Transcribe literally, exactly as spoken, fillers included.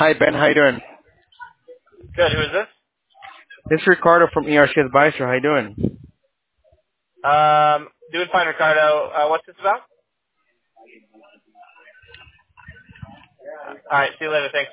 Hi, Ben. How you doing? Good. Who is this? This is Ricardo from E R C Advisor. How you doing? Um, doing fine, Ricardo. Uh, what's this about? All right. See you later. Thanks.